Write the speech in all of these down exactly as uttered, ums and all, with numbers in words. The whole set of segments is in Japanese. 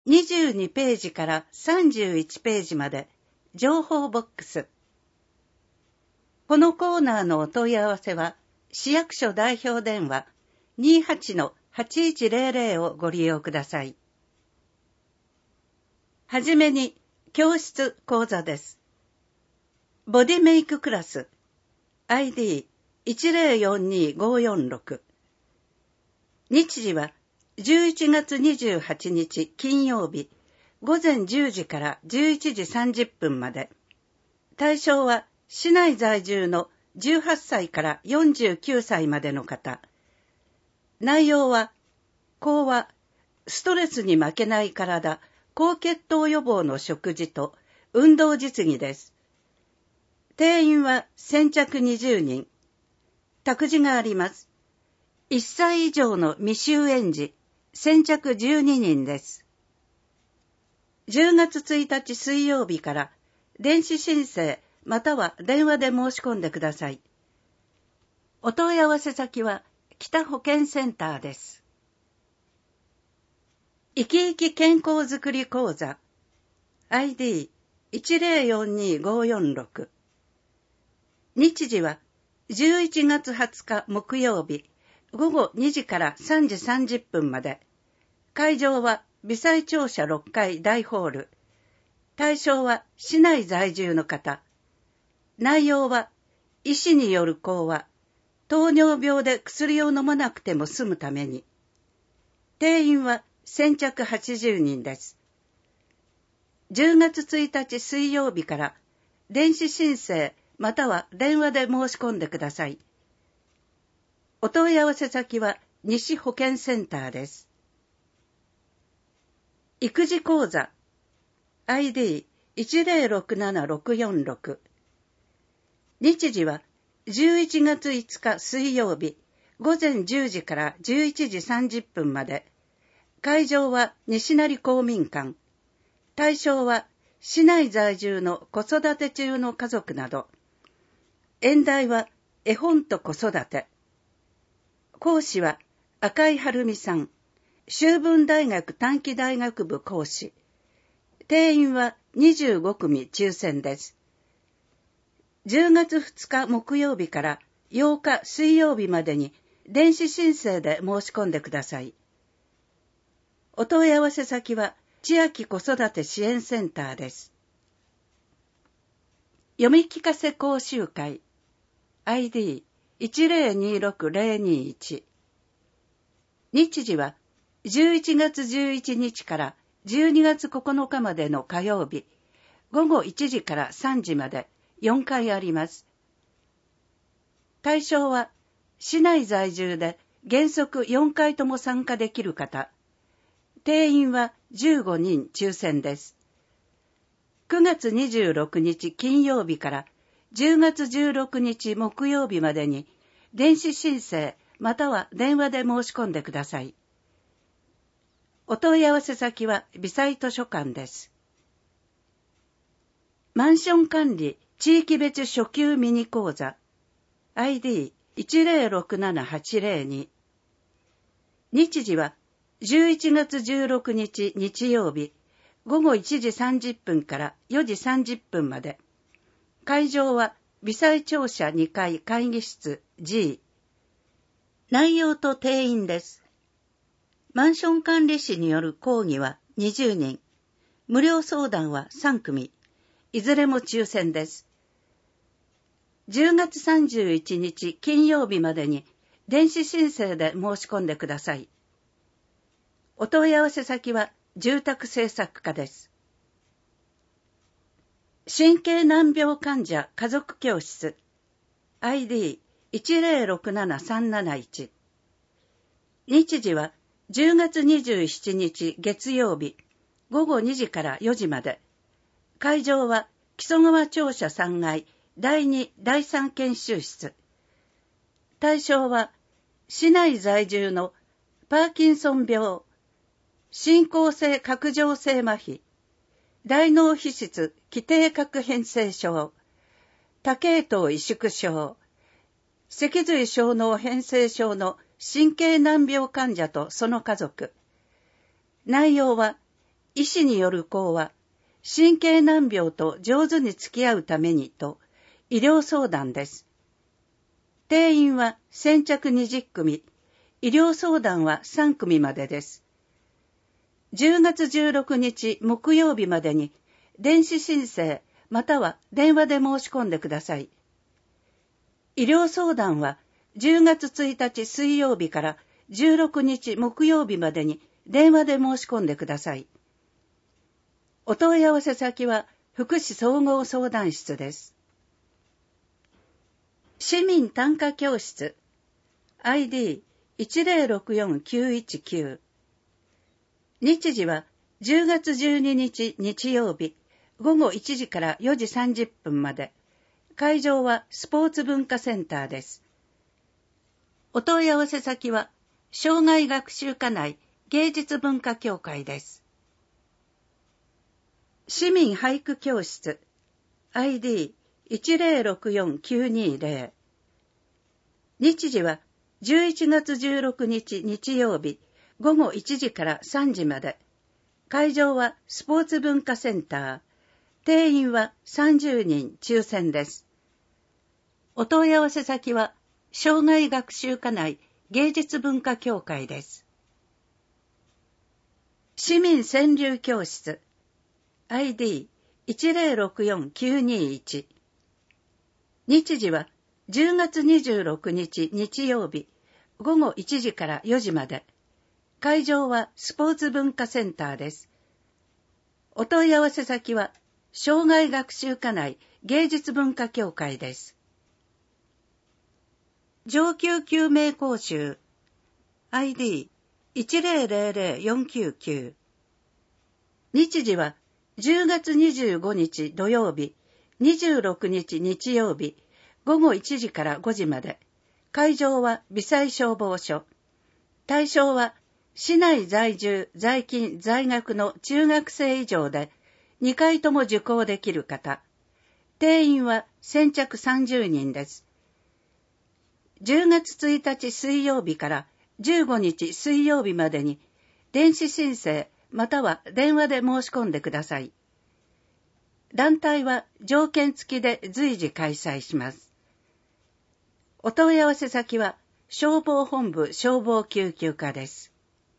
にじゅうにページからさんじゅういちページまで情報ボックス。このコーナーのお問い合わせは市役所代表電話 にじゅうはちのはちいちゼロゼロ をご利用ください。はじめに教室講座です。ボディメイククラス アイディーいちゼロよんにごよんろく。日時はじゅういちがつにじゅうはちにち金曜日ごぜんじゅうじからじゅういちじさんじゅっぷんまで。対象は市内在住のじゅうはっさいからよんじゅうきゅうさいまでの方。内容は講話、ストレスに負けない体、高血糖予防の食事と運動実技です。定員は先着にじゅうにん。託児があります。いっさい以上の未就園児、先着じゅうににんです。じゅうがつついたち水曜日から電子申請または電話で申し込んでください。お問い合わせ先は北保健センターです。生き生き健康づくり講座 アイディーいちゼロよんにごよんろく。日時はじゅういちがつはつか木曜日ごごにじからさんじさんじゅっぷんまで。会場は微細庁舎ろっかい大ホール。対象は市内在住の方。内容は医師による講話、糖尿病で薬を飲まなくても済むために。定員は先着はちじゅうにんです。じゅうがつついたち水曜日から電子申請または電話で申し込んでください。お問い合わせ先は西保健センターです。育児講座 アイディーいちゼロろくななろくよんろく。日時はじゅういちがついつか水曜日ごぜんじゅうじからじゅういちじさんじゅっぷんまで。会場は西成公民館。対象は市内在住の子育て中の家族など。演題は絵本と子育て。講師は赤井晴美さん。修文大学短期大学部講師。定員はにじゅうごくみ抽選です。じゅうがつふつか木曜日からようか水曜日までに電子申請で申し込んでください。お問い合わせ先は千秋子育て支援センターです。読み聞かせ講習会 アイディーいちゼロにろくゼロにいち。日時はじゅういちがつじゅういちにちからじゅうにがつここのかまでの火曜日、ごごいちじからさんじまでよんかいあります。対象は市内在住で原則よんかいとも参加できる方。定員はじゅうごにん抽選です。くがつにじゅうろくにち金曜日からじゅうがつじゅうろくにち木曜日までに電子申請または電話で申し込んでください。お問い合わせ先は微細図書館です。マンション管理地域別初級ミニ講座 アイディーいちゼロろくななはちゼロに。日時はじゅういちがつじゅうろくにち日曜日ごごいちじさんじゅっぷんからよじさんじゅっぷんまで。会場は微細庁舎にかい会議室 ジー。内容と定員です。マンション管理士による講義はにじゅうにん。無料相談はさんくみ。いずれも抽選です。じゅうがつさんじゅういちにち金曜日までに電子申請で申し込んでください。お問い合わせ先は住宅政策課です。神経難病患者家族教室 アイディーいちゼロろくななさんなないち。日時はじゅうがつにじゅうしちにち月曜日ごごにじからよじまで。会場は木曽川庁舎さんがいだいにだいさん研修室。対象は市内在住のパーキンソン病、進行性核上性麻痺、大脳皮質基底核変性症、多系統萎縮症、脊髄小脳変性症の神経難病患者とその家族。内容は医師による講話、神経難病と上手に付き合うためにと医療相談です。定員は先着にじゅっくみ、医療相談はさんくみまでです。じゅうがつじゅうろくにち木曜日までに電子申請または電話で申し込んでください。医療相談はじゅうがつついたち水曜日からじゅうろくにち木曜日までに電話で申し込んでください。お問い合わせ先は福祉総合相談室です。市民短歌教室 アイディーいちゼロろくよんきゅういちきゅう 日時はじゅうがつじゅうににち日曜日ごごいちじからよじさんじゅっぷんまで。会場はスポーツ文化センターです。お問い合わせ先は障害学習課内芸術文化協会です。市民俳句教室 アイディーいちゼロろくよんきゅうにゼロ 日時はじゅういちがつじゅうろくにち日曜日ごごいちじからさんじまで。会場はスポーツ文化センター。定員はさんじゅうにん抽選です。お問い合わせ先は障害学習課内芸術文化協会です。市民川柳教室 アイディーいちゼロろくよんきゅうにいち 日時はじゅうがつにじゅうろくにち日曜日ごごいちじからよじまで。会場はスポーツ文化センターです。お問い合わせ先は障害学習課内芸術文化協会です。上級救命講習 アイディーいちゼロゼロゼロよんきゅうきゅう 日時はじゅうがつにじゅうごにち土曜日にじゅうろくにち日曜日ごごいちじからごじまで。会場は微細消防署。対象は市内在住在勤在学の中学生以上でにかいとも受講できる方。定員は先着さんじゅうにんです。じゅうがつついたち水曜日からじゅうごにち水曜日までに電子申請または電話で申し込んでください。団体は条件付きで随時開催します。お問い合わせ先は消防本部消防救急課です。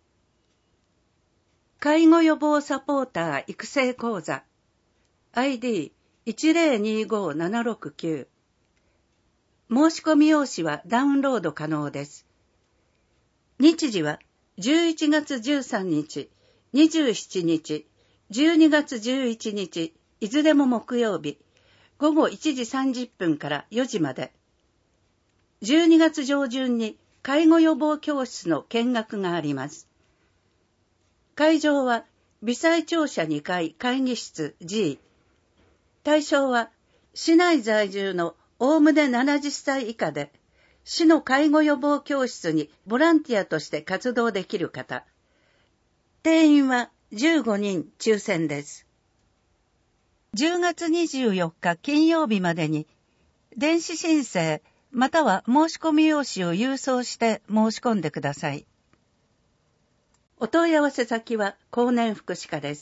介護予防サポーター育成講座 アイディーいちゼロにごななろくきゅう 申し込み用紙はダウンロード可能です。日時はじゅういちがつじゅうさんにち、にじゅうしちにち、じゅうにがつじゅういちにち、いずれも木曜日、ごごいちじさんじゅっぷんからよじまで。じゅうにがつ上旬に介護予防教室の見学があります。会場は微細庁舎にかい会議室 G。対象は市内在住のおおむねななじゅっさい以下で、市の介護予防教室にボランティアとして活動できる方。定員はじゅうごにん抽選です。じゅうがつにじゅうよっか金曜日までに、電子申請または申し込み用紙を郵送して申し込んでください。お問い合わせ先は公認福祉課です。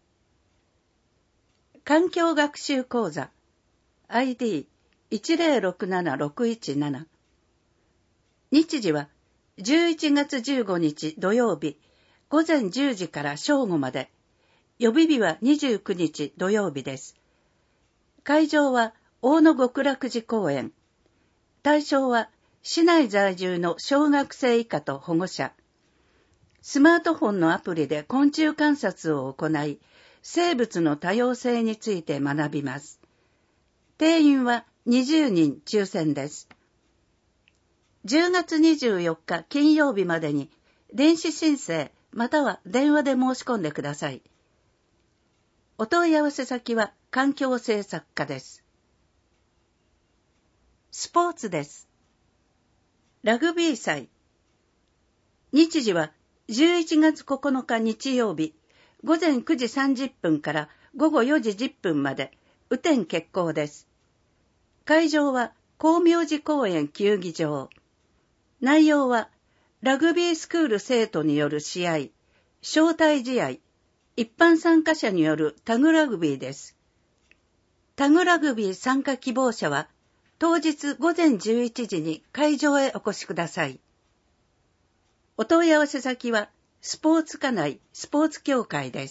環境学習講座 アイディーいちゼロろくななろくいちなな 日時はじゅういちがつじゅうごにち土曜日ごぜんじゅうじから正午まで。予備日はにじゅうくにち土曜日です。会場は大野極楽寺公園。対象は市内在住の小学生以下と保護者。スマートフォンのアプリで昆虫観察を行い、生物の多様性について学びます。定員はにじゅうにん抽選です。じゅうがつにじゅうよっか金曜日までに電子申請または電話で申し込んでください。お問い合わせ先は環境政策課です。スポーツです。ラグビー祭。日時はじゅういちがつここのか日曜日、ごぜんくじさんじゅっぷんからごごよじじゅっぷんまで、雨天決行です。会場は光明寺公園球技場。内容は、ラグビースクール生徒による試合、招待試合、 一般参加者によるタグラグビーです。タグラグビー参加希望者は、当日午前じゅういちじに会場へお越しください。お問い合わせ先は、スポーツ課内スポーツ協会です。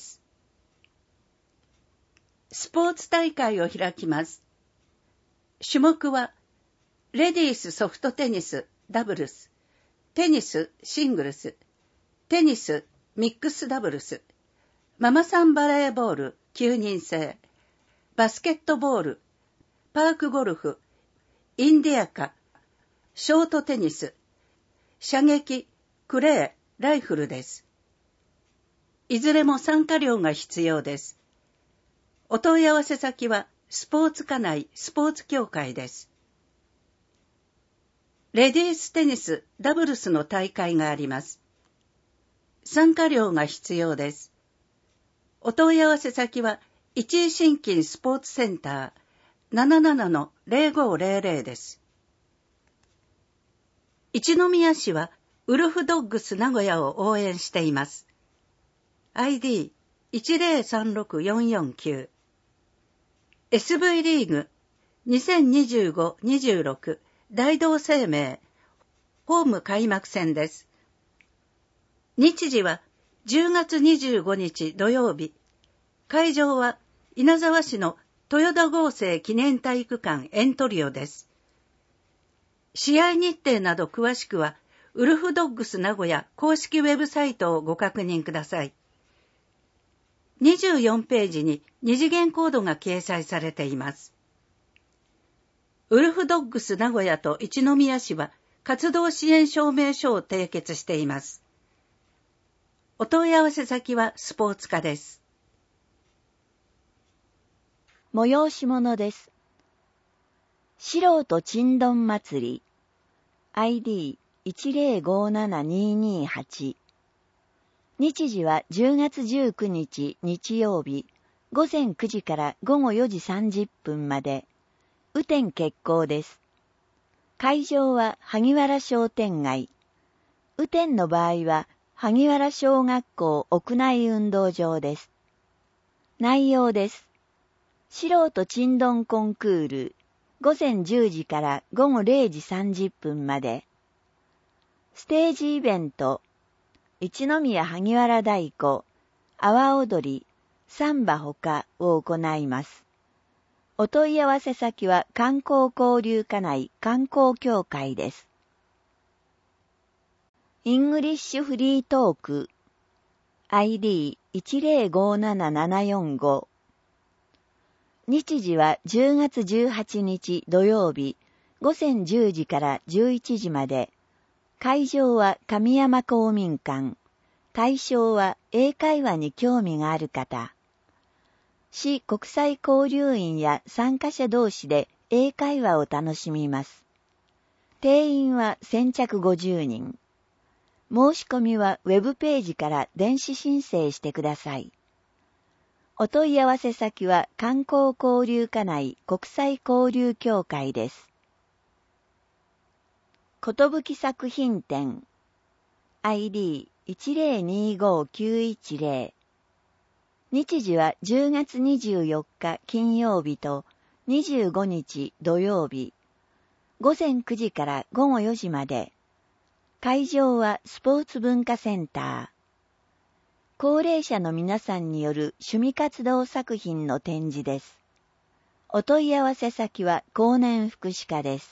スポーツ大会を開きます。種目は、レディースソフトテニスダブルス、テニスシングルス、テニスミックスダブルス、ママさんバレーボールきゅうにん制、バスケットボール、パークゴルフ、インディアカ、ショートテニス、射撃、クレー、ライフルです。いずれも参加料が必要です。お問い合わせ先はスポーツ課内スポーツ協会です。レディーステニスダブルスの大会があります。参加料が必要です。お問い合わせ先は一井新金スポーツセンター ななななのゼロごゼロゼロ です。一宮市はウルフドッグス名古屋を応援しています。アイディーいちゼロさんろくよんよんきゅう エスブイ リーグにせんにじゅうごにじゅうろく大同生命ホーム開幕戦です。日時はじゅうがつにじゅうごにち土曜日。会場は稲沢市の豊田合成記念体育館エントリオです。試合日程など詳しくはウルフドッグス名古屋公式ウェブサイトをご確認ください。にじゅうよんページに二次元コードが掲載されています。ウルフドッグス名古屋と一宮市は活動支援証明書を締結しています。お問い合わせ先はスポーツ課です。 催し物です。素人ちんどん祭り アイディーいちゼロごななににはち 日時はじゅうがつじゅうくにち日曜日午前くじから午後よじさんじゅっぷんまで雨天決行です。会場は萩原商店街。雨天の場合は萩原小学校屋内運動場です。内容です。素人ちんどんコンクール午前じゅうじから午後れいじさんじゅっぷんまで。ステージイベント一宮萩原太鼓、阿波踊り、サンバほかを行います。お問い合わせ先は観光交流課内観光協会です。イングリッシュフリートーク アイディーいちゼロごななななよんご 日時はじゅうがつじゅうはちにち土曜日午前じゅうじからじゅういちじまで。会場は上山公民館。対象は英会話に興味がある方。市国際交流員や参加者同士で英会話を楽しみます。定員は先着ごじゅうにん。申し込みはウェブページから電子申請してください。お問い合わせ先は観光交流課内国際交流協会です。ことぶき作品展 アイディーいちゼロにごきゅういちゼロ 日時はじゅうがつにじゅうよっか金曜日とにじゅうごにち土曜日午前くじから午後よじまで。会場はスポーツ文化センター。高齢者の皆さんによる趣味活動作品の展示です。お問い合わせ先は公年福祉課です。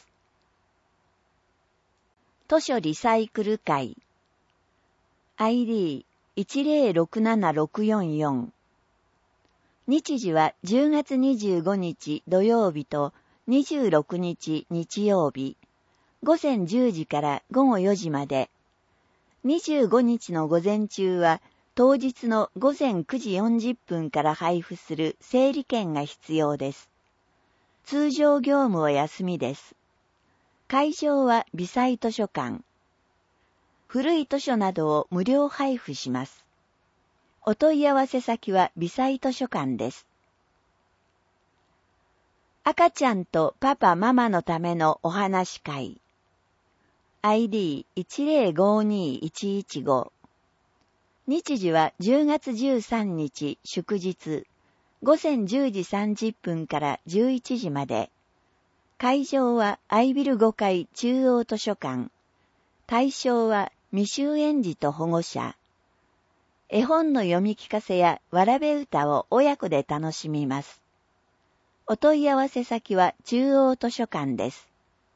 図書リサイクル会 アイディーいちゼロろくななろくよんよん 日時はじゅうがつにじゅうごにち土曜日とにじゅうろくにち日曜日午前じゅうじから午後よじまで。にじゅうごにちの午前中は当日の午前くじよんじゅっぷんから配布する整理券が必要です。通常業務は休みです。会場は微細図書館。古い図書などを無料配布します。お問い合わせ先は微細図書館です。赤ちゃんとパパママのためのお話会 アイディーいちゼロごにいちいちご日時はじゅうがつじゅうさんにち祝日、ごぜんじゅうじさんじゅっぷんからじゅういちじまで。会場はアイビルごかい中央図書館。対象は未就園児と保護者。絵本の読み聞かせやわらべ歌を親子で楽しみます。お問い合わせ先は中央図書館です。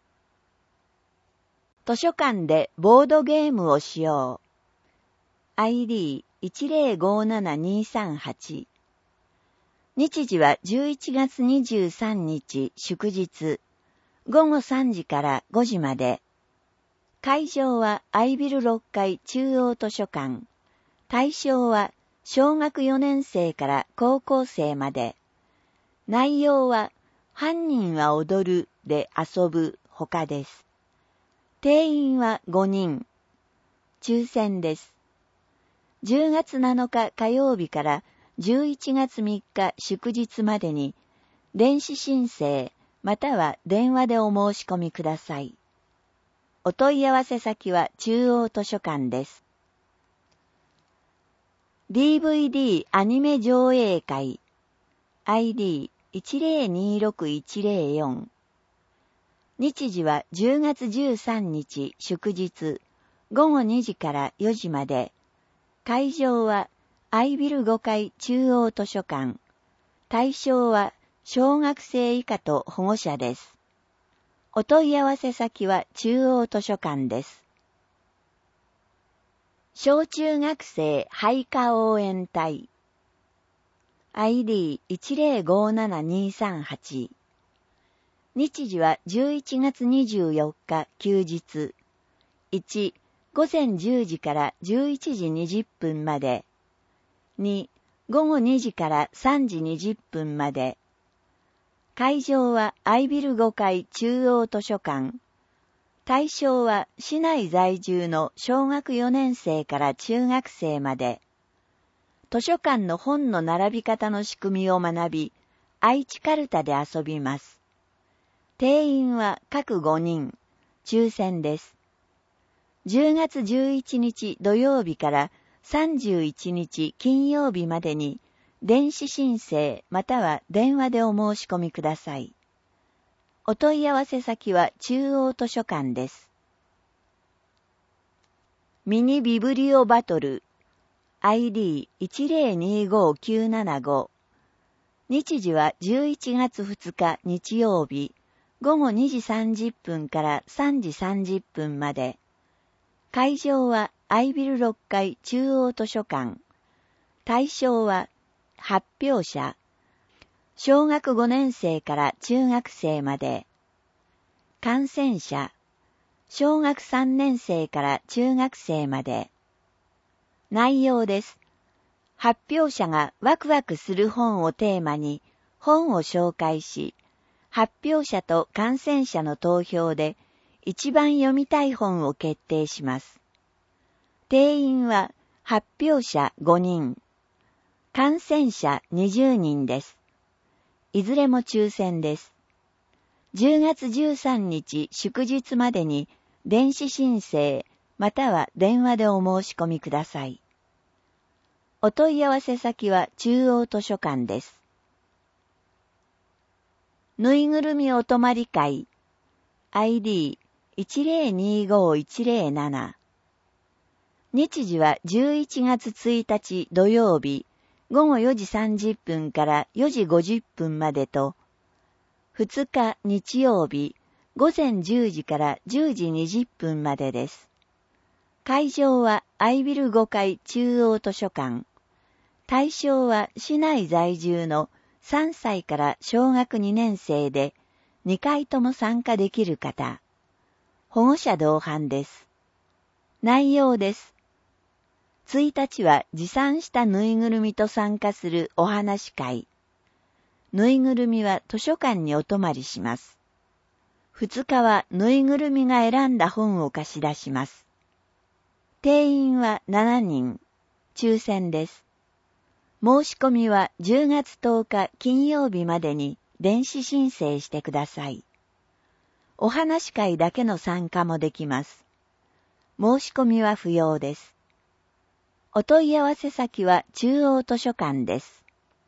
図書館でボードゲームをしよう。アイディーいちぜろごななにさんはち。日時はじゅういちがつにじゅうさんにち祝日、ごごさんじからごじまで。会場はアイビルろっかい中央図書館。対象は小学よねんせいから高校生まで。内容は犯人は踊るで遊ぶほかです。定員はごにん。抽選です。じゅうがつなのか火曜日からじゅういちがつみっか祝日までに電子申請または電話でお申し込みください。お問い合わせ先は中央図書館です。ディーブイディー アニメ上映会 アイディーいちぜろにろくいちぜろよん。日時はじゅうがつじゅうさんにち祝日、ごごにじからよじまで。会場はアイビルごかい中央図書館。対象は小学生以下と保護者です。お問い合わせ先は中央図書館です。小中学生配下応援隊 アイディーいちぜろごななにさんはち。日時はじゅういちがつにじゅうよっか休日。いち、ごぜんじゅうじからじゅういちじにじゅっぷんまで。に、ごごにじからさんじにじゅっぷんまで。会場はアイビルごかい中央図書館。対象は市内在住の小学よねんせいから中学生まで。図書館の本の並び方の仕組みを学び、愛知カルタで遊びます。定員は各ごにん。抽選です。じゅうがつじゅういちにち土曜日からさんじゅういちにち金曜日までに電子申請または電話でお申し込みください。お問い合わせ先は中央図書館です。ミニビブリオバトル アイディーいちぜろにごきゅうななご。日時はじゅういちがつふつか日曜日、ごごにじさんじゅっぷんからさんじさんじゅっぷんまで。会場はアイビルろっかい中央図書館。対象は発表者。小学ごねんせいから中学生まで。観戦者。小学さんねんせいから中学生まで。内容です。発表者がワクワクする本をテーマに本を紹介し、発表者と観戦者の投票で一番読みたい本を決定します。定員は発表者ごにん、観戦者にじゅうにんです。いずれも抽選です。じゅうがつじゅうさんにち祝日までに電子申請または電話でお申し込みください。お問い合わせ先は中央図書館です。ぬいぐるみお泊まり会 アイディーいちぜろにごいちぜろなな。日時はじゅういちがつついたち土曜日ごごよじさんじゅっぷんからよじごじゅっぷんまでと、ふつか日曜日ごぜんじゅうじからじゅうじにじゅっぷんまでです。会場はアイビルごかい中央図書館。対象は市内在住のさんさいから小学にねんせいでにかいとも参加できる方。保護者同伴です。内容です。いちにちは持参したぬいぐるみと参加するお話会。ぬいぐるみは図書館にお泊まりします。ふつかはぬいぐるみが選んだ本を貸し出します。定員はしちにん。抽選です。申し込みはじゅうがつとおか金曜日までに電子申請してください。お話会だけの参加もできます。申し込みは不要です。 お問い合わせ先は中央図書館です。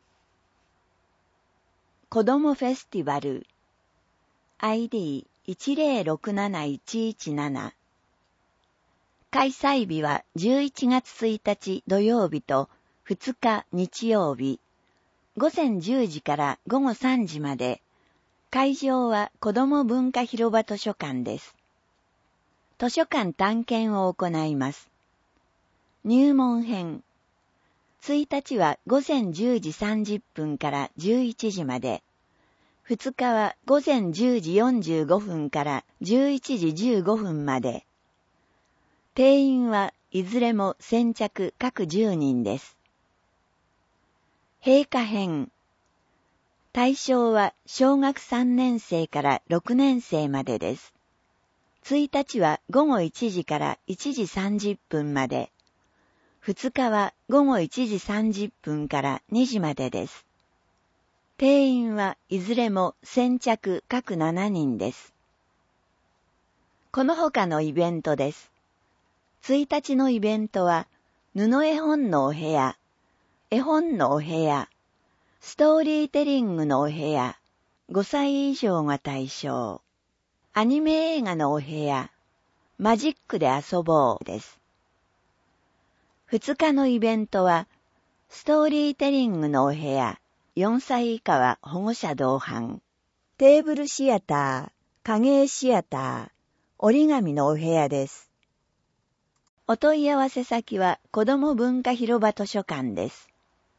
子どもフェスティバル アイディーいちゼロろくなないちいちなな 開催日はじゅういちがつついたち土曜日とふつか日曜日、ごぜんじゅうじからごごさんじまで、会場は子ども文化広場図書館です。図書館探検を行います。入門編。ついたちはごぜんじゅうじさんじゅっぷんからじゅういちじまで、ふつかはごぜんじゅうじよんじゅうごふんからじゅういちじじゅうごふんまで。定員はいずれも先着各じゅうにんです。閉課編。対象は小学さんねんせいからろくねんせいまでです。ついたちはごごいちじからいちじさんじゅっぷんまで。ふつかはごごいちじさんじゅっぷんからにじまでです。定員はいずれも先着各しちにんです。この他のイベントです。ついたちのイベントは、布絵本のお部屋、絵本のお部屋、ストーリーテリングのお部屋、ごさい以上が対象、アニメ映画のお部屋、マジックで遊ぼうです。ふつかのイベントは、ストーリーテリングのお部屋、よんさい以下は保護者同伴。テーブルシアター、影絵シアター、折り紙のお部屋です。お問い合わせ先は子ども文化広場図書館です。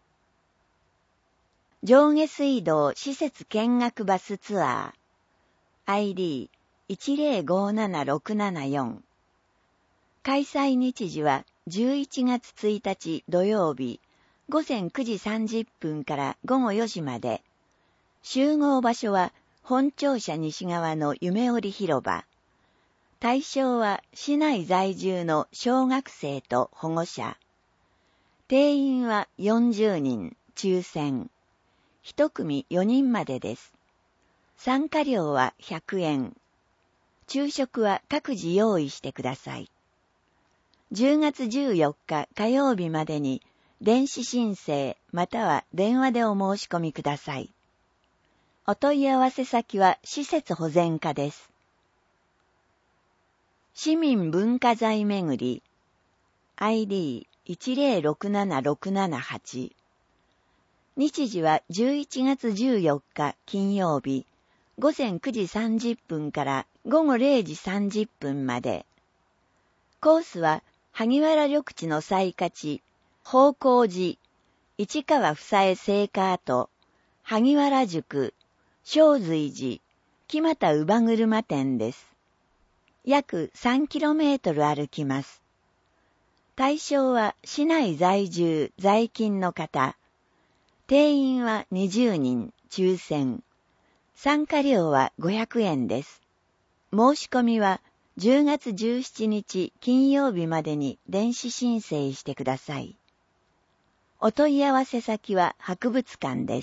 上下水道施設見学バスツアー アイディーいちゼロごななろくななよん 開催日時はじゅういちがつついたち土曜日ごぜんくじさんじゅっぷんからごごよじまで。集合場所は本庁舎西側の夢織広場。対象は市内在住の小学生と保護者。定員はよんじゅうにん、抽選。一組よにんまでです。参加料はひゃくえん。昼食は各自用意してください。じゅうがつじゅうよっか火曜日までに電子申請または電話でお申し込みください。お問い合わせ先は施設保全課です。市民文化財めぐり アイディーいちゼロろくななろくななはち 日時はじゅういちがつじゅうよっか金曜日ごぜんくじさんじゅっぷんからごごれいじさんじゅっぷんまで。コースは萩原緑地の最価値宝光寺、市川房江聖火跡、萩原宿、正瑞寺、木俣乳母車店です。約さんキロメートル歩きます。対象は市内在住、在勤の方。定員はにじゅうにん、抽選。参加料はごひゃくえんです。申し込みはじゅうがつじゅうしちにち金曜日までに電子申請してください。お問い合わせ先は博物館です。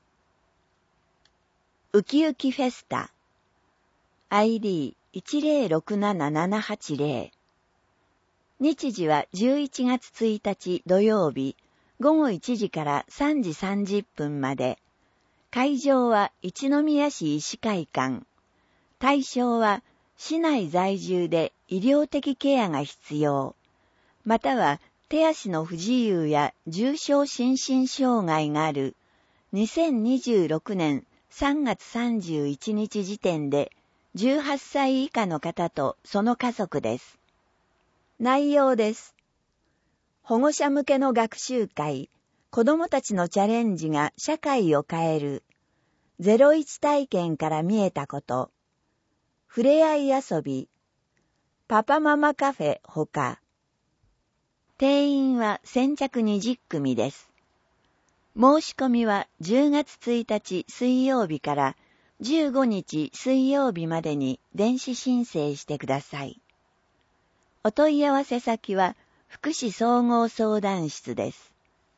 ウキウキフェスタ アイディーいちゼロろくななななはちゼロ 日時はじゅういちがつついたち土曜日ごごいちじからさんじさんじゅっぷんまで。会場は一宮市医師会館。対象は市内在住で医療的ケアが必要、または手足の不自由や重症心身障害があるにせんにじゅうろくねんさんがつさんじゅういちにち時点でじゅうはっさい以下の方とその家族です。内容です。保護者向けの学習会、子どもたちのチャレンジが社会を変える、ゼロイチ体験から見えたこと、ふれあい遊び、パパママカフェほか。定員は先着にじゅっくみです。申し込みはじゅうがつついたち水曜日からじゅうごにち水曜日までに電子申請してください。お問い合わせ先は福祉総合相談室です。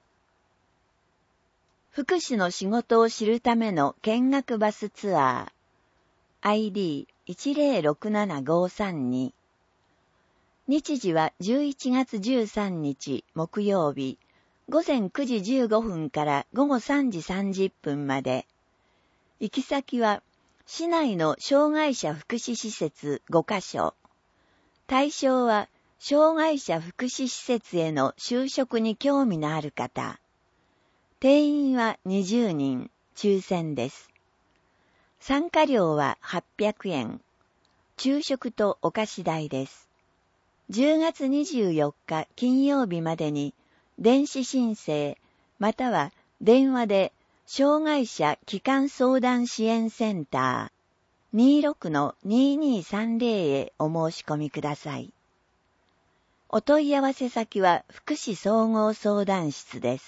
福祉の仕事を知るための見学バスツアー アイディーいちゼロろくななごさんに日時はじゅういちがつじゅうさんにち木曜日、ごぜんくじじゅうごふんからごごさんじさんじゅっぷんまで。行き先は、市内の障害者福祉施設ごかしょ。対象は、障害者福祉施設への就職に興味のある方。定員はにじゅうにん、抽選です。参加料ははっぴゃくえん。昼食とお菓子代です。じゅうがつにじゅうよっか金曜日までに、電子申請、または電話で、障害者基幹相談支援センター にじゅうろくのにーにーさんぜろ へお申し込みください。お問い合わせ先は福祉総合相談室です。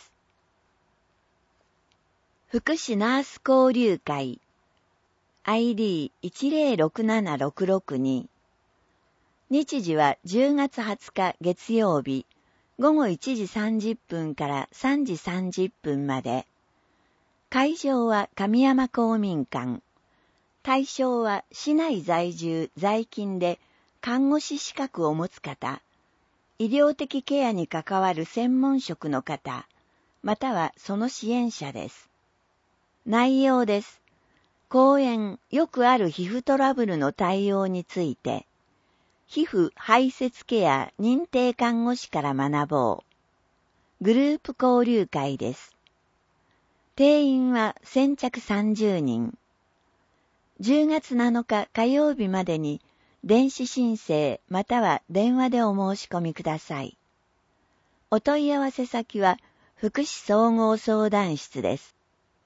福祉ナース交流会 アイディーいちぜろろくななろくろくに 日時はじゅうがつはつか月曜日ごごいちじさんじゅっぷんからさんじさんじゅっぷんまで。会場は神山公民館。対象は市内在住在勤で看護師資格を持つ方、医療的ケアに関わる専門職の方、またはその支援者です。内容です。講演、よくある皮膚トラブルの対応について、皮膚排泄ケア認定看護師から学ぼう。グループ交流会です。定員は先着さんじゅうにん。じゅうがつなのか火曜日までに電子申請または電話でお申し込みください。お問い合わせ先は福祉総合相談室です。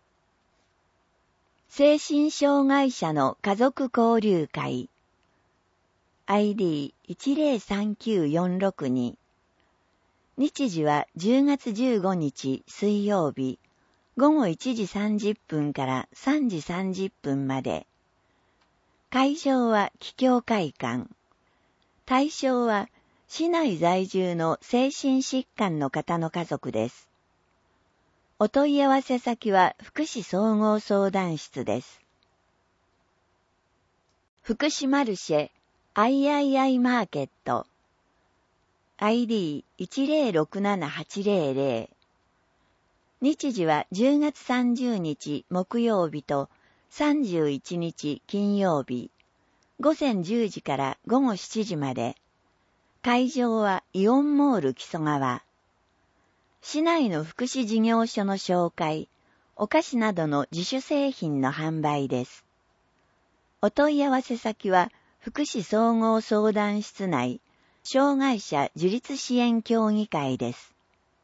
精神障害者の家族交流会 アイディーいちぜろさんきゅうよんろくに 日時はじゅうがつじゅうごにち水曜日ごごいちじさんじゅっぷんからさんじさんじゅっぷんまで。会場は桔梗会館。対象は市内在住の精神疾患の方の家族です。お問い合わせ先は福祉総合相談室です。福祉マルシェ アイアイアイ マーケット アイディーいちぜろろくななはちぜろぜろ。日時はじゅうがつさんじゅうにち木曜日とさんじゅういちにち金曜日、ごぜんじゅうじからごごしちじまで。会場はイオンモール木曽川。市内の福祉事業所の紹介、お菓子などの自主製品の販売です。お問い合わせ先は福祉総合相談室内、障害者自立支援協議会です。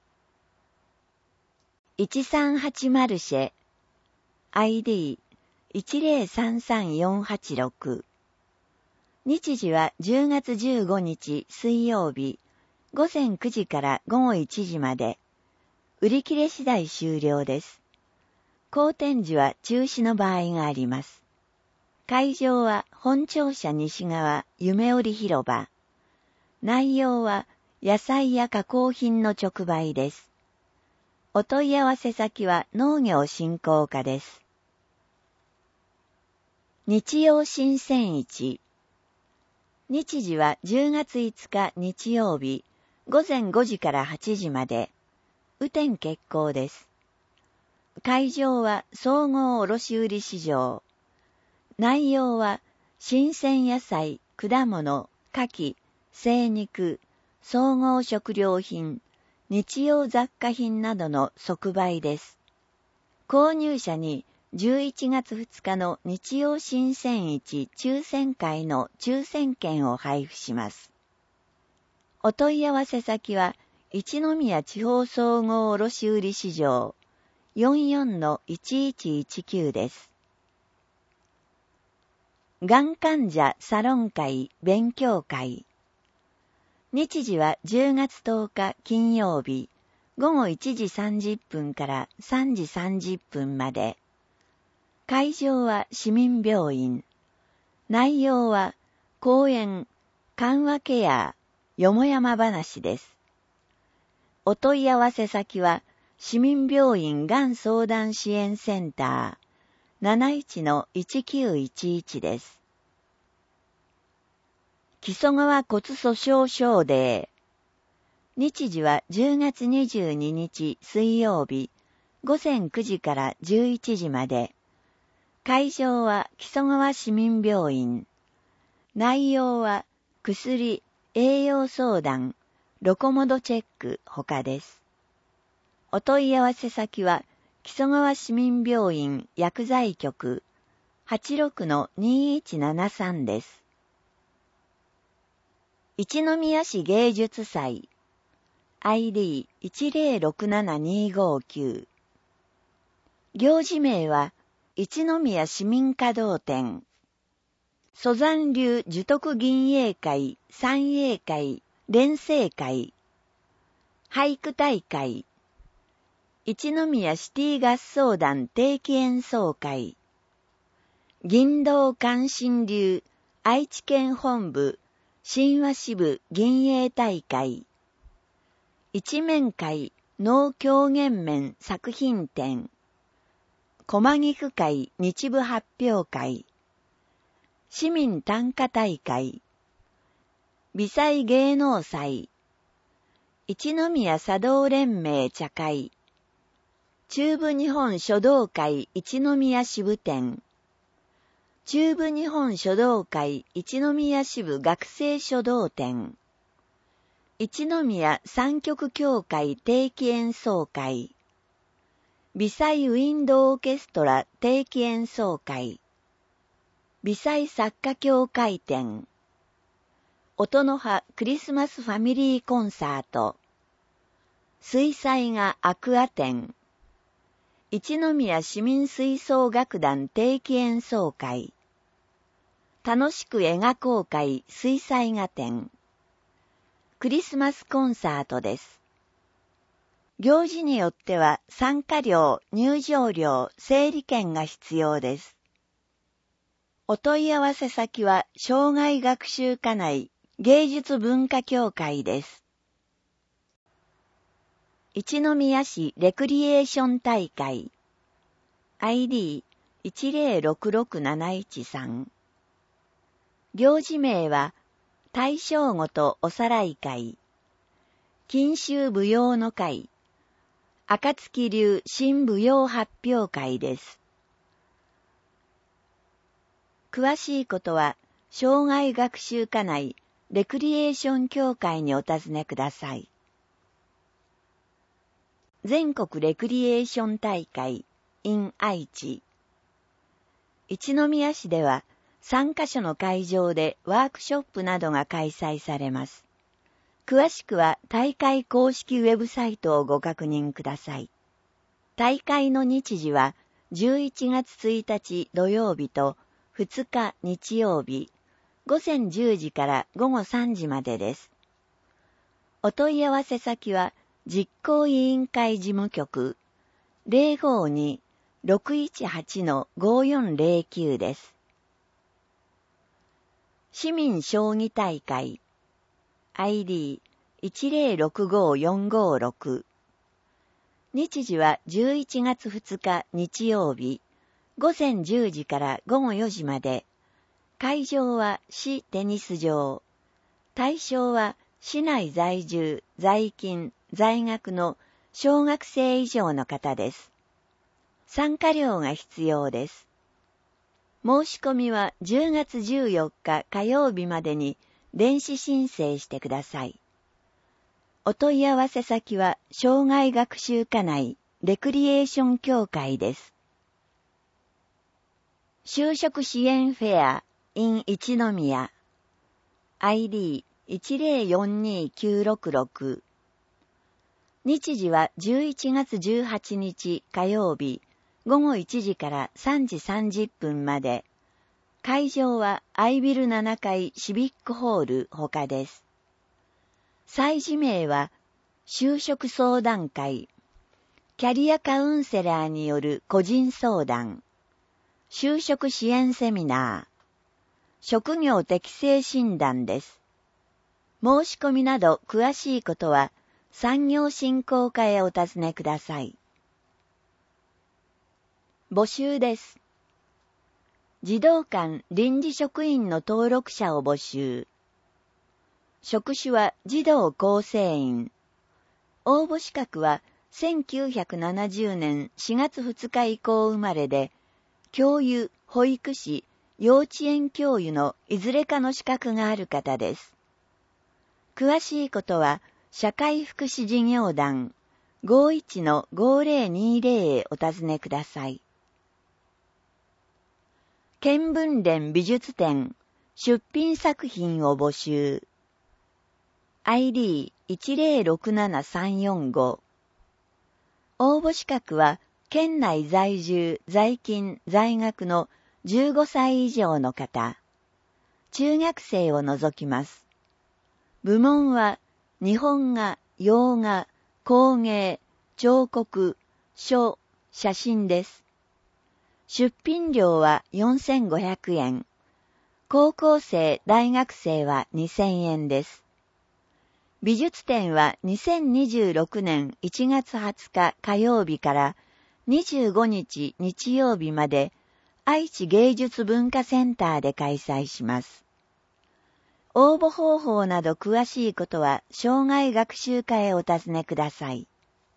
いちさんはちマルシェ アイディーいちぜろさんさんよんはちろく。日時はじゅうがつじゅうごにち水曜日ごぜんくじからごごいちじまで。売り切れ次第終了です。講展時は中止の場合があります。会場は本庁舎西側夢織広場。内容は野菜や加工品の直売です。お問い合わせ先は農業振興課です。日曜新鮮市。日時はじゅうがついつか日曜日ごぜんごじからはちじまで。雨天決行です。会場は総合卸売市場。内容は新鮮野菜、果物、牡蠣、精肉、総合食料品、日用雑貨品などの即売です。購入者にじゅういちがつふつかの日曜新鮮市抽選会の抽選券を配布します。お問い合わせ先は一宮地方総合卸売市場 よんよんのいちいちいちきゅう です。がん患者サロン会勉強会。日時はじゅうがつとおか金曜日ごごいちじさんじゅっぷんからさんじさんじゅっぷんまで。会場は市民病院。内容は講演緩和ケアよもやま話です。お問い合わせ先は市民病院がん相談支援センター なないちのいちきゅういちいち です。 木曽川骨粗鬆症デー。日時はじゅうがつにじゅうににち水曜日、ごぜんくじからじゅういちじまで。会場は木曽川市民病院。内容は薬、栄養相談、ロコモドチェック他です。お問い合わせ先は木曽川市民病院薬剤局 はちろくのにいちななさん です。一宮市芸術祭 アイディーいちぜろろくななにごきゅう 行事名は一宮市民華道展蘇山流樹徳銀英会三英会連成会俳句大会一宮シティ合奏団定期演奏会銀道関心流愛知県本部神話支部銀英大会一面会能狂言面作品展駒菊会日部発表会市民短歌大会美祭芸能祭一宮茶道連盟茶会中部日本書道会一宮支部展中部日本書道会一宮支部学生書道展一宮三曲協会定期演奏会美祭ウィンドオーケストラ定期演奏会美祭作家協会展音の葉クリスマスファミリーコンサート水彩画アクア展一宮市民吹奏楽団定期演奏会楽しく描こう会水彩画展クリスマスコンサートです。行事によっては参加料、入場料、整理券が必要です。お問い合わせ先は生涯学習課内芸術文化協会です。一宮市レクリエーション大会 アイディーいちぜろろくろくなないちさん 行事名は大正ごとおさらい会金秋舞踊の会暁流新舞踊発表会です。詳しいことは生涯学習課内レクリエーション協会にお尋ねください。全国レクリエーション大会 in 愛知一宮市ではさんカ所の会場でワークショップなどが開催されます。詳しくは大会公式ウェブサイトをご確認ください。大会の日時はじゅういちがつついたち土曜日とふつか日曜日、ごぜんじゅうじからごごさんじまでです。お問い合わせ先は実行委員会事務局 ゼロごに ろくいちはち ごよんゼロきゅう です。市民将棋大会 アイディーいちぜろろくごよんごろく 日時はじゅういちがつふつか日曜日ごぜんじゅうじからごごよじまで会場は市テニス場対象は市内在住在勤在学の小学生以上の方です。参加料が必要です。申し込みはじゅうがつじゅうよっか火曜日までに電子申請してください。お問い合わせ先は生涯学習課内レクリエーション協会です。就職支援フェア in 一宮 アイディーいちぜろよんにきゅうろくろく 日時はじゅういちがつじゅうはちにち火曜日ごごいちじからさんじさんじゅっぷんまで会場はアイビルななかいシビックホール他です。催事名は就職相談会キャリアカウンセラーによる個人相談就職支援セミナー職業適性診断です。申し込みなど詳しいことは産業振興課へお尋ねください。募集です。児童館臨時職員の登録者を募集。 職種は児童構成員。応募資格はせんきゅうひゃくななじゅうねんしがつふつか以降生まれで、教諭、保育士、幼稚園教諭のいずれかの資格がある方です。詳しいことは、社会福祉事業団 ごいちのごぜろにぜろ へお尋ねください。見聞連美術展出品作品を募集。アイディーいちぜろろくななさんよんご。応募資格は、県内在住、在勤、在学のじゅうごさい以上の方。中学生を除きます。部門は、日本画、洋画、工芸、彫刻、書、写真です。出品料はよんせんごひゃくえん。高校生、大学生はにせんえんです。美術展はにせんにじゅうろくねんいちがつはつか火曜日からにじゅうごにち日曜日まで愛知芸術文化センターで開催します。応募方法など詳しいことは生涯学習課へお尋ねください。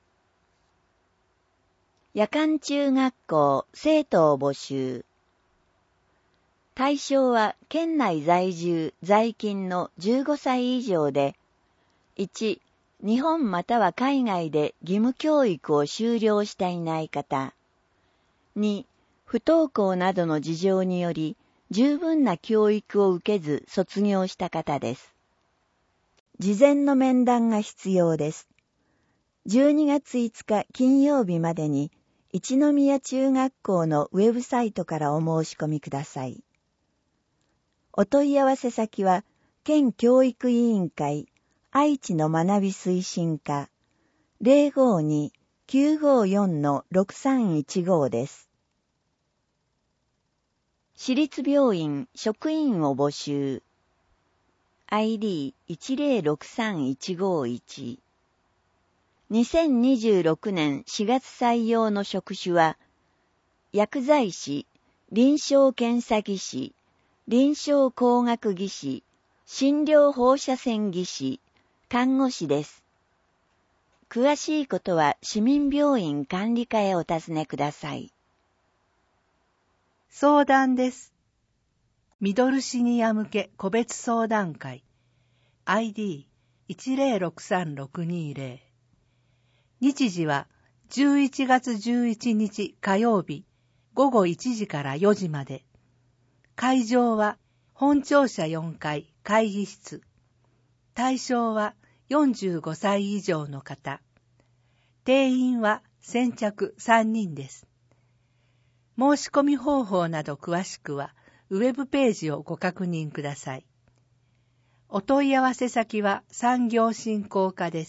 夜間中学校生徒を募集。対象は県内在住在勤のじゅうごさい以上で、いち、日本または海外で義務教育を修了していない方。に、不登校などの事情により十分な教育を受けず卒業した方です。事前の面談が必要です。じゅうにがついつか金曜日までに一宮中学校のウェブサイトからお申し込みください。お問い合わせ先は県教育委員会愛知の学び推進課 ゼロごに きゅうごよん ろくさんいちご です。私立病院職員を募集。アイディーいちぜろろくさんいちごいち。にせんにじゅうろくねんしがつ採用の職種は、薬剤師、臨床検査技師、臨床工学技師、診療放射線技師、看護師です。詳しいことは市民病院管理課へお尋ねください。 相談です。ミドルシニア向け個別相談会 アイディーいちぜろろくさんろくにぜろ。日時はじゅういちがつじゅういちにち火曜日ごごいちじからよじまで。会場は本庁舎よんかい会議室。対象はよんじゅうごさい以上の方。定員は先着さんにんです。申し込み方法など詳しくはウェブページをご確認ください。お問い合わせ先は産業振興課です。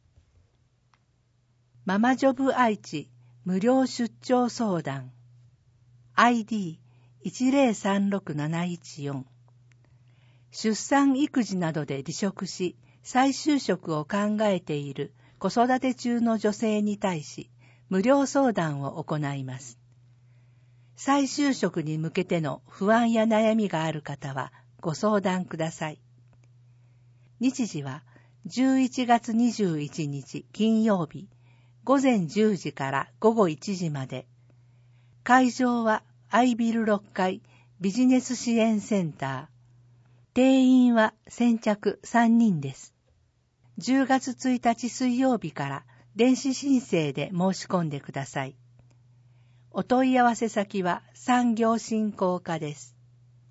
ママジョブ愛知無料出張相談 アイディーいちぜろさんろくなないちよん。出産育児などで離職し再就職を考えている子育て中の女性に対し無料相談を行います。再就職に向けての不安や悩みがある方はご相談ください。日時はじゅういちがつにじゅういちにち金曜日ごぜんじゅうじからごごいちじまで。会場はアイビルろっかいビジネス支援センター。定員は先着さんにんです。じゅうがつついたち水曜日から電子申請で申し込んでください。お問い合わせ先は産業振興課です。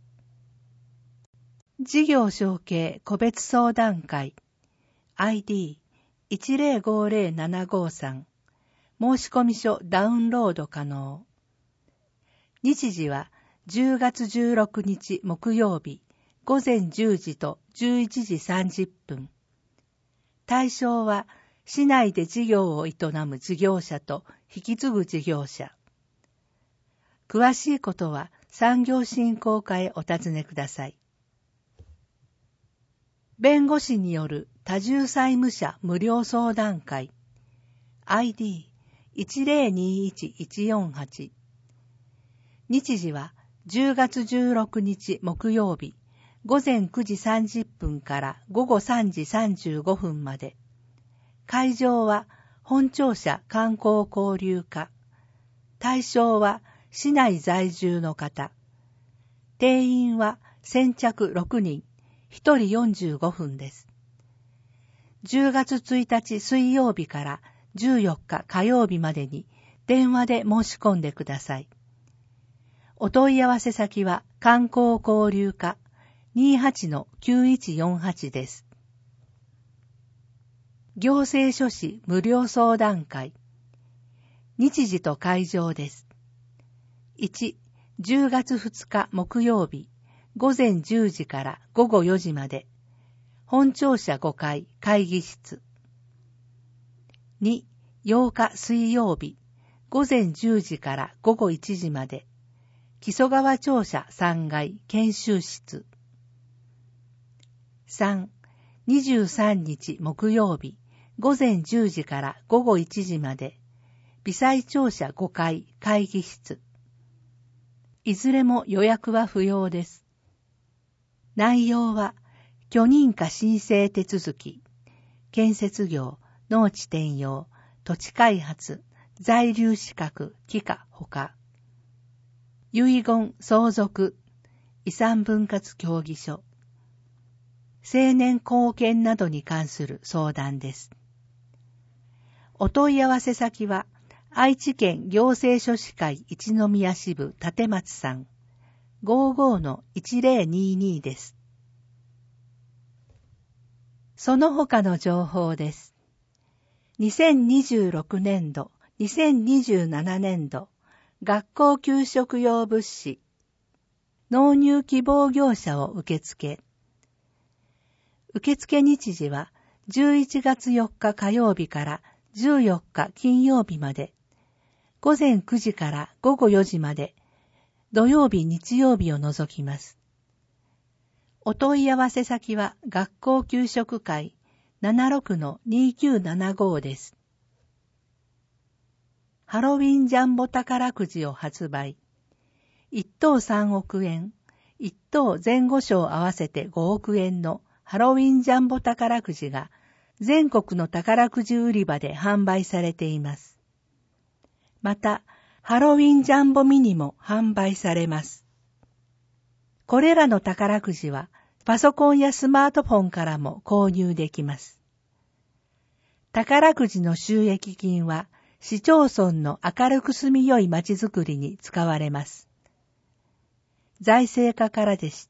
事業承継個別相談会 アイディーいちぜろごぜろななごさん。申し込み書ダウンロード可能。日時はじゅうがつじゅうろくにち木曜日ごぜんじゅうじとじゅういちじさんじゅっぷん。対象は市内で事業を営む事業者と引き継ぐ事業者。詳しいことは産業振興課へお尋ねください。弁護士による多重債務者無料相談会 アイディーいちぜろにいちいちよんはち。日時はじゅうがつじゅうろくにち木曜日午前くじさんじゅっぷんから午後さんじさんじゅうごふんまで。会場は本庁舎観光交流課。対象は市内在住の方。定員は先着ろくにん、ひとりよんじゅうごふんです。じゅうがつついたち水曜日からじゅうよっか火曜日までに電話で申し込んでください。お問い合わせ先は観光交流課 にじゅうはちのきゅういちよんはち です。行政書士無料相談会。日時と会場です。いち、じゅうがつふつか木曜日、午前じゅうじから午後よじまで、本庁舎ごかい会議室。に、ようか水曜日、午前じゅうじから午後いちじまで、木曽川庁舎さんがい研修室。さん、にじゅうさんにち木曜日、午前じゅうじから午後いちじまで、微細庁舎ごかい会議室。いずれも予約は不要です。内容は、許認可申請手続き、建設業、農地転用、土地開発、在留資格、帰化ほか、遺言、相続、遺産分割協議書、成年後見などに関する相談です。お問い合わせ先は、愛知県行政書士会一宮支部立松さん、ごじゅうごのいちぜろににです。その他の情報です。にせんにじゅうろくねんど、にせんにじゅうななねんど、学校給食用物資、納入希望業者を受付。受付日時はじゅういちがつよっか火曜日からじゅうよっか金曜日まで、午前くじから午後よじまで、土曜日日曜日を除きます。お問い合わせ先は学校給食会 ななじゅうろくのにきゅうななご です。ハロウィンジャンボ宝くじを発売。いっとうさんおくえん、いっとう前後賞合わせてごおくえんのハロウィンジャンボ宝くじが全国の宝くじ売り場で販売されています。また、ハロウィンジャンボミニも販売されます。これらの宝くじはパソコンやスマートフォンからも購入できます。宝くじの収益金は市町村の明るく住みよいまちづくりに使われます。財政課からでした。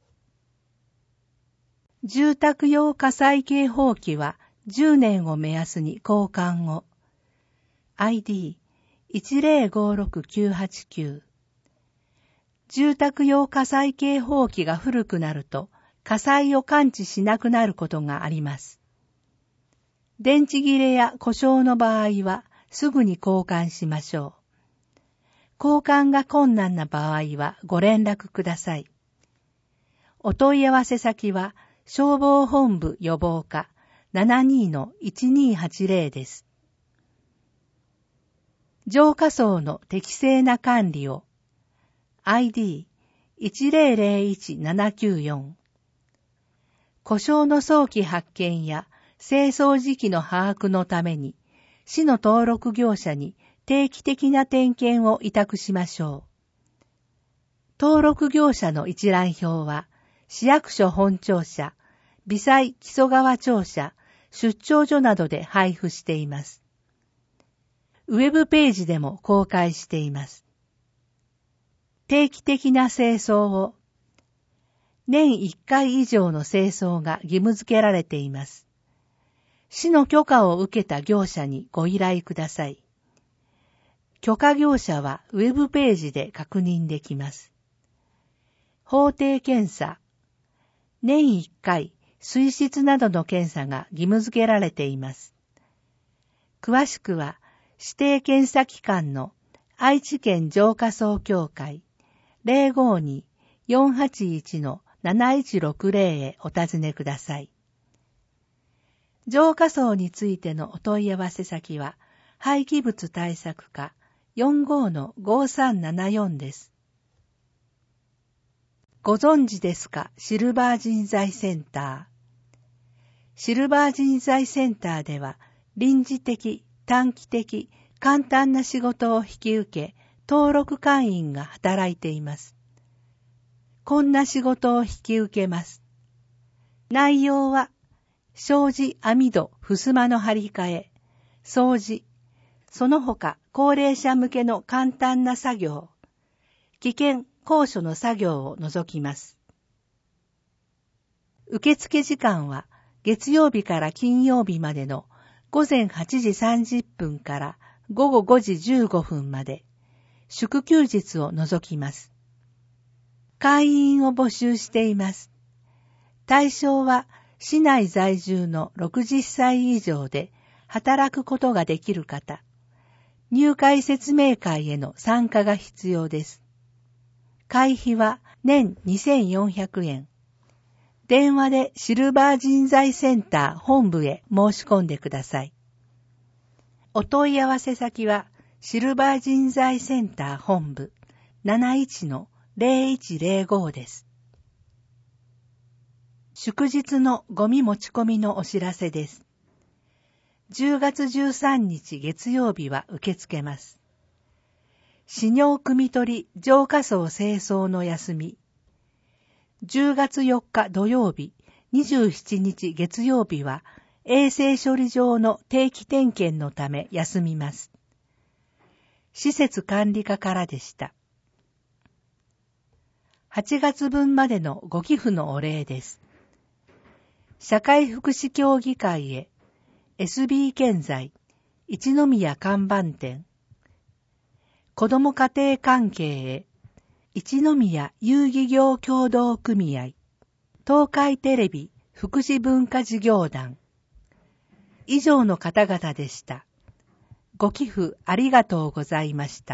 住宅用火災警報器はじゅうねんを目安に交換を。アイディーいちぜろごろくきゅうはちきゅう。住宅用火災警報器が古くなると火災を感知しなくなることがあります。電池切れや故障の場合はすぐに交換しましょう。交換が困難な場合はご連絡ください。お問い合わせ先は消防本部予防課 ななにのいちにはちぜろ です。浄化槽の適正な管理を。アイディーいちぜろぜろいちななきゅうよん。故障の早期発見や清掃時期の把握のために、市の登録業者に定期的な点検を委託しましょう。登録業者の一覧表は、市役所本庁舎、微細木曽川庁舎、出張所などで配布しています。ウェブページでも公開しています。定期的な清掃を、年いっかい以上の清掃が義務付けられています。市の許可を受けた業者にご依頼ください。許可業者はウェブページで確認できます。法定検査、年いっかい水質などの検査が義務付けられています。詳しくは指定検査機関の愛知県浄化槽協会 ゼロごに よんはちいち のなないちろくぜろ へお尋ねください。浄化槽についてのお問い合わせ先は廃棄物対策課 よんじゅうごのごさんななよん です。 ご存知ですか、シルバー人材センター。シルバー人材センターでは、臨時的、短期的、簡単な仕事を引き受け、登録会員が働いています。こんな仕事を引き受けます。内容は、障子、網戸、襖の張り替え、掃除、その他高齢者向けの簡単な作業、危険、高所の作業を除きます。受付時間は月曜日から金曜日までのごぜんはちじさんじゅっぷんからごごごじじゅうごふんまで、祝休日を除きます。会員を募集しています。対象は市内在住のろくじゅっさい以上で働くことができる方、入会説明会への参加が必要です。会費は年にせんよんひゃくえん。電話でシルバー人材センター本部へ申し込んでください。お問い合わせ先はシルバー人材センター本部 なないちのぜろいちぜろご です。祝日のゴミ持ち込みのお知らせです。じゅうがつじゅうさんにち月曜日は受け付けます。飼尿汲み取り浄化槽清掃の休み。じゅうがつよっか土曜日、にじゅうしちにち月曜日は衛生処理場の定期点検のため休みます。施設管理課からでした。はちがつぶんまでのご寄付のお礼です。社会福祉協議会へ エスビー 建材一宮看板店、子ども家庭関係へ一宮遊戯業協同組合、東海テレビ福祉文化事業団、以上の方々でした。ご寄付ありがとうございました。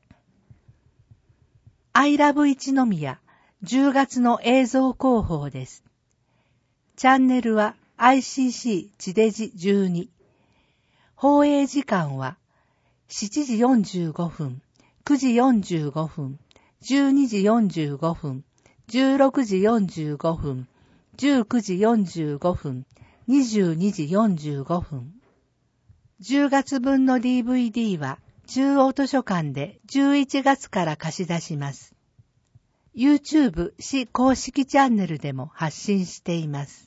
アイラブ一宮じゅうがつの映像広報です。チャンネルは アイシーシー 地デジじゅうに。放映時間はしちじよんじゅうごふん、くじよんじゅうごふん、じゅうにじよんじゅうごふん、じゅうろくじよんじゅうごふん、じゅうくじよんじゅうごふん、にじゅうにじよんじゅうごふん。じゅうがつぶんの ディーブイディー は中央図書館でじゅういちがつから貸し出します。YouTube 市公式チャンネルでも発信しています。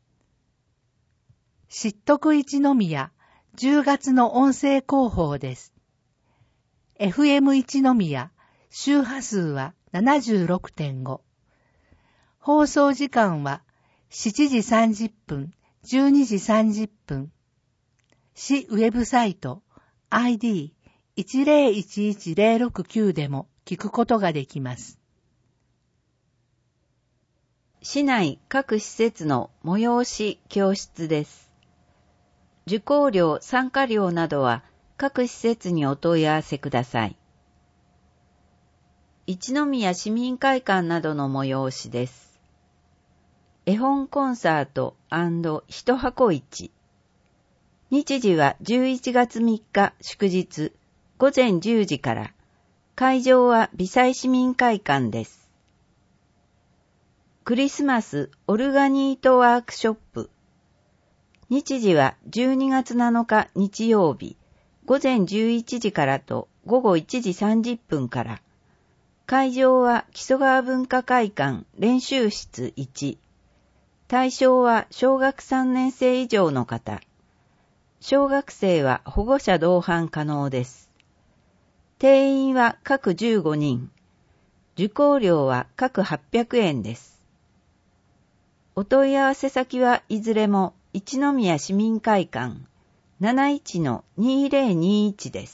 知徳一宮じゅうがつの音声広報です。エフエム 一宮周波数は ななじゅうろくてんご。放送時間はしちじさんじゅっぷん、じゅうにじさんじゅっぷん。市ウェブサイト アイディーいちぜろいちいちぜろろくきゅう でも聞くことができます。 市内各施設の催し教室です。受講料、参加料などは各施設にお問い合わせください。一宮市民会館などの催しです。絵本コンサート&一箱市。日時はじゅういちがつみっか祝日ごぜんじゅうじから、会場は美西市民会館です。クリスマスオルガニートワークショップ。日時はじゅうにがつなのか日曜日、ごぜんじゅういちじからとごごいちじさんじゅっぷんから。会場は木曽川文化会館練習室いち。対象は小学さんねんせい以上の方。小学生は保護者同伴可能です。定員は各じゅうごにん。受講料は各はっぴゃくえんです。お問い合わせ先はいずれも一宮市民会館 なないちのにぜろにいち です。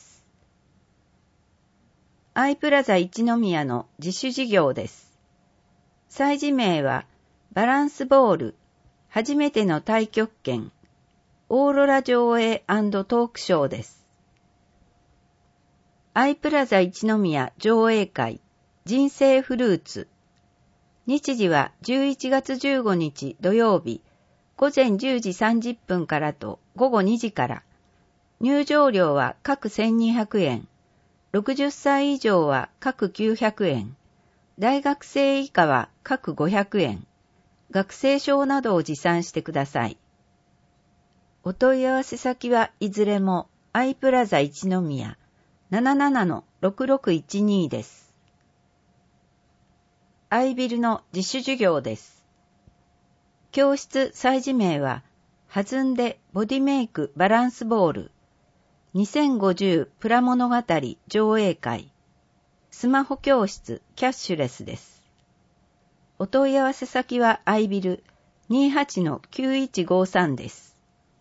アイプラザ一宮の自主事業です。催事名はバランスボール、初めての太極拳、オーロラ上映&トークショーです。アイプラザ一宮上映会、人生フルーツ。日時はじゅういちがつじゅうごにち土曜日、ごぜんじゅうじさんじゅっぷんからとごごにじから。入場料は各せんにひゃくえん、ろくじゅっさい以上は各きゅうひゃくえん、 大学生以下は各ごひゃくえん、学生証などを持参してください。お問い合わせ先はいずれもアイプラザ一宮 ななななのろくろくいちに です。アイビルの自主授業です。教室催事名は、弾んでボディメイクバランスボール、にせんごじゅうプラ物語上映会、スマホ教室キャッシュレスです。お問い合わせ先はアイビル にじゅうはちのきゅういちごさん です。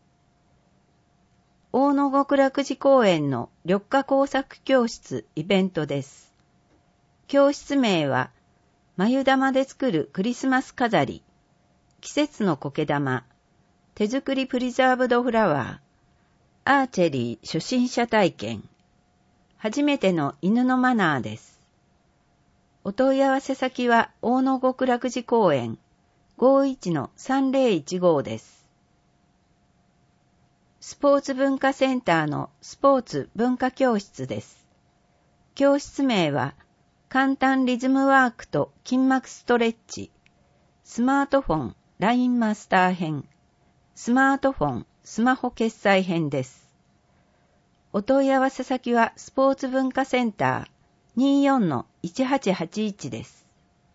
大野極楽寺公園の緑化工作教室イベントです。教室名は、眉玉で作るクリスマス飾り、季節の苔玉、手作りプリザーブドフラワー、アーチェリー初心者体験、初めての犬のマナーです。お問い合わせ先は大野極楽寺公園 ごじゅういちのさんぜろいちご です。スポーツ文化センターのスポーツ文化教室です。教室名は簡単リズムワークと筋膜ストレッチ、スマートフォン ライン マスター編、スマートフォンスマホ決済編です。お問い合わせ先はスポーツ文化センター にじゅうよんのいちはちはちいち です。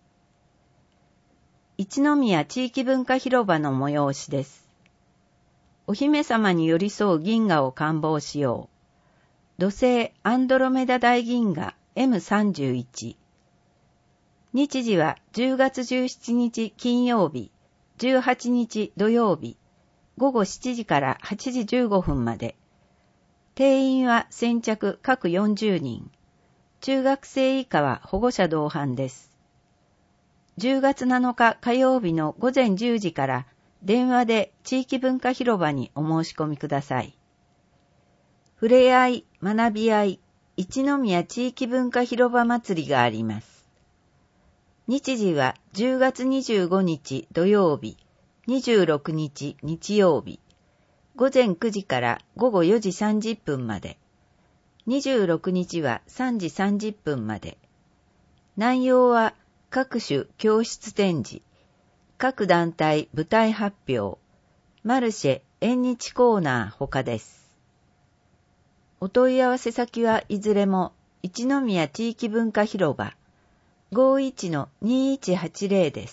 一宮地域文化広場の催しです。お姫様に寄り添う銀河を観望しよう。土星アンドロメダ大銀河 エムさんじゅういち。日時はじゅうがつじゅうしちにち金曜日、じゅうはちにち土曜日、ごごしちじからはちじじゅうごふんまで。定員は先着各よんじゅうにん。中学生以下は保護者同伴です。じゅうがつなのか火曜日のごぜんじゅうじから電話で地域文化広場にお申し込みください。ふれあい、学びあい、一宮地域文化広場祭りがあります。日時はじゅうがつにじゅうごにち土曜日、にじゅうろくにち日曜日、ごぜんくじからごごよじさんじゅっぷんまで。にじゅうろくにちはさんじさんじゅっぷんまで。内容は各種教室展示、各団体舞台発表、マルシェ縁日コーナー他です。お問い合わせ先はいずれも一宮地域文化広場 ごじゅういちのにいちはちぜろ です。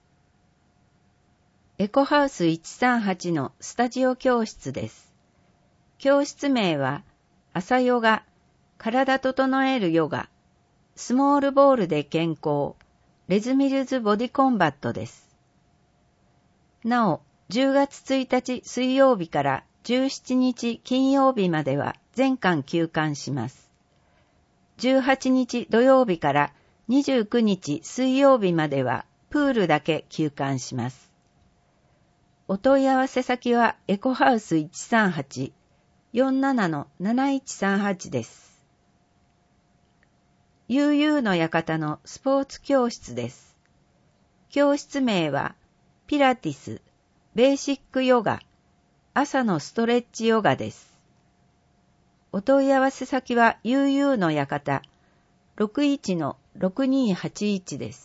エコハウスいちさんはちのスタジオ教室です。教室名は朝ヨガ、体整えるヨガ、スモールボールで健康、レズミルズボディコンバットです。なお、じゅうがつついたち水曜日からじゅうしちにち金曜日までは全館休館します。じゅうはちにち土曜日からにじゅうくにち水曜日まではプールだけ休館します。お問い合わせ先はエコハウスいちさんはち よんななのなないちさんはちです。悠々の館のスポーツ教室です。教室名はピラティス、ベーシックヨガ、朝のストレッチヨガです。お問い合わせ先は悠々の館 ろくいちのろくにはちいち です。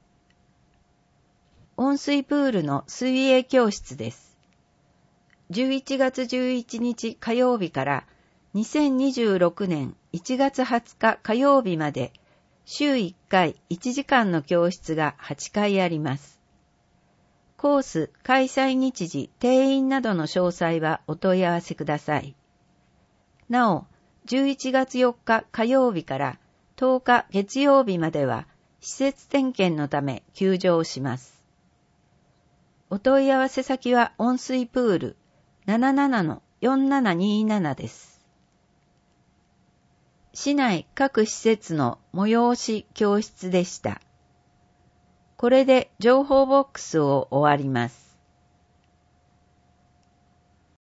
温水プールの水泳教室です。じゅういちがつじゅういちにち火曜日からにせんにじゅうろくねんいちがつはつか火曜日まで週いっかいいちじかんの教室がはちかいあります。コース、開催日時、定員などの詳細はお問い合わせください。なお、じゅういちがつよっか火曜日からとおか月曜日までは施設点検のため休場します。お問い合わせ先は温水プール ななななのよんななにーなな です。市内各施設の催し教室でした。これで情報ボックスを終わります。